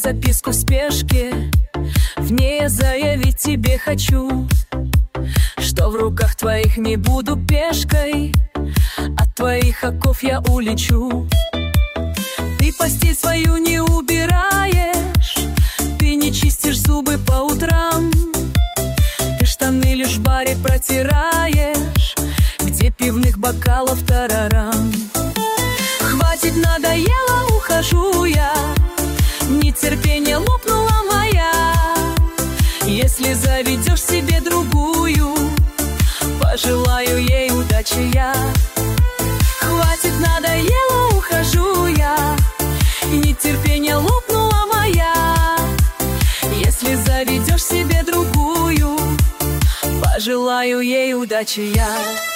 записку в спешке. В ней я заявить тебе хочу, что в руках твоих не буду пешкой, от твоих оков я улечу. Ты постель свою не убираешь, ты не чистишь зубы по утрам, ты штаны лишь в баре протираешь, где пивных бокалов тарарам. Хватит, надоело, ухожу я, нетерпение лопнула моя. Если заведешь себе другую, пожелаю ей удачи я. Хватит, надоело, ухожу я, нетерпение лопнула моя. Если заведешь себе другую, пожелаю ей удачи я.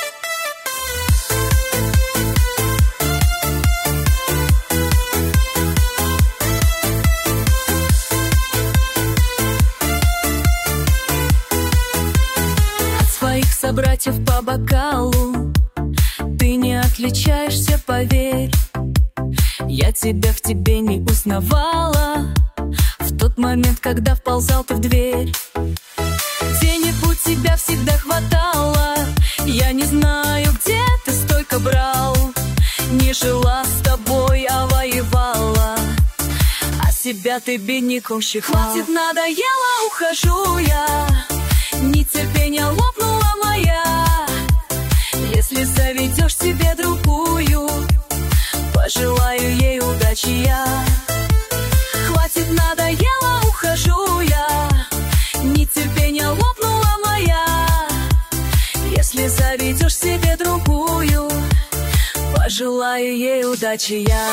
Собратьев по бокалу ты не отличаешься, поверь. Я тебя в тебе не узнавала в тот момент, когда вползал ты в дверь. Денег у тебя всегда хватало, я не знаю, где ты столько брал. Не жила с тобой, а воевала, а себя ты бедняком считал. Хватит, надоело, ухожу я, нетерпение лопнуло моя. Если заведешь себе другую, пожелаю ей удачи я. Хватит, надоело, ухожу я, нетерпение лопнула моя. Если заведешь себе другую, пожелаю ей удачи я.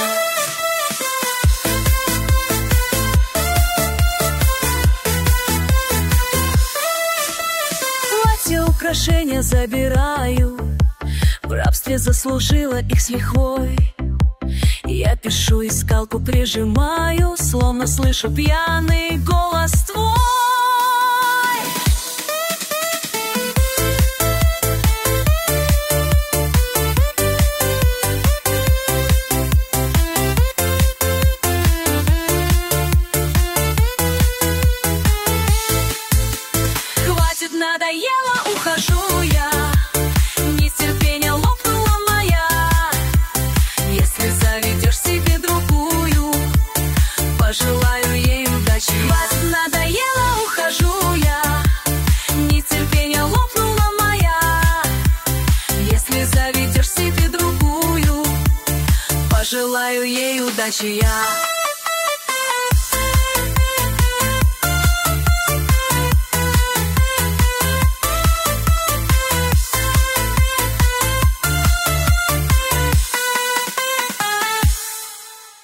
Украшения забираю, в рабстве заслужила их с лихвой. Я пишу и скалку прижимаю, словно слышу пьяный голос твой. Хватит, надоело, ухожу я, нетерпение лопнула моя. Если заведешь себе другую, пожелаю ей удачи. Хватит, надоело, ухожу я, нетерпение лопнула моя. Если заведешь себе другую, пожелаю ей удачи я.